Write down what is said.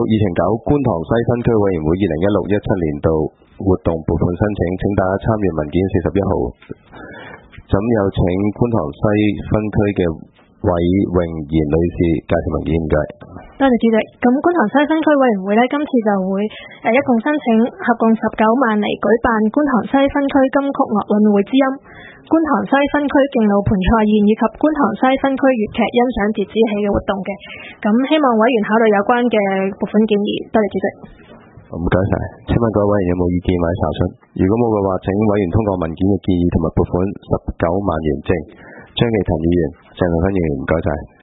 議程9觀塘西分區委員會2016-17年度活動撥款申請，請大家參閱文件41號。咁有請觀塘西分區嘅韋穎賢女士介紹文件，唔該。 多謝主席。咁觀塘西分區委員會呢，今次就會一共申請合共19萬嚟舉辦觀塘西分區金曲樂韻會之音、觀塘西分區敬老盆菜宴以及觀塘西分區粵劇欣賞節之喜嘅活動嘅。咁希望委員考慮有關嘅撥款建議。多謝主席。 唔該晒。請問各位委員有冇意見或者查詢？如果冇嘅話，請委員通過文件嘅建議同埋撥款19萬元證。張繼騰議員、鄭良芬議員，唔該晒。